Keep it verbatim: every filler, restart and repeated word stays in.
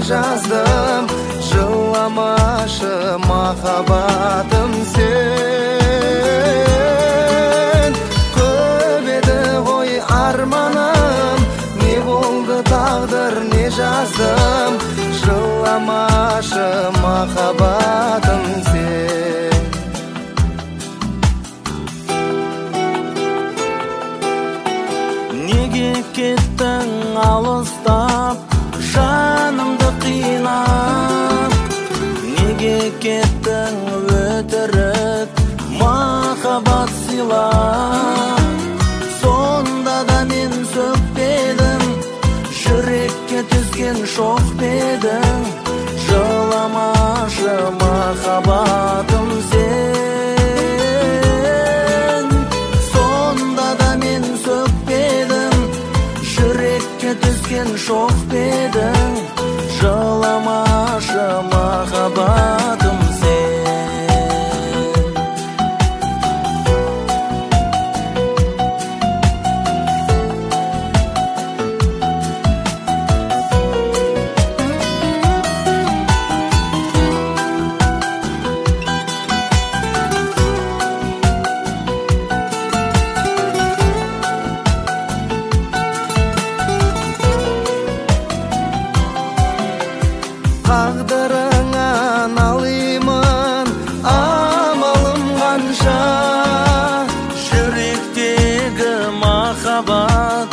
жаздым, жыламашы махаббатым сен. Көп еді ғой арманым, не болды тағдыр не жаздым, жыламашы махаббатым сен. Неге кеттің алыстап, жанымды қинап? Неге кеттің өтірік махаббат сыйлап? Сонда да мен сөкпедім, жүрекке түскен шоқ бедің, жыламашы махаббатым сен. Сонда да мен сөкпедім, жүрекке түскен шоқ бедің, жыламашы махаббатым сен. Тағдырыңнан алимын, амалым қанша, жүректегі махаббат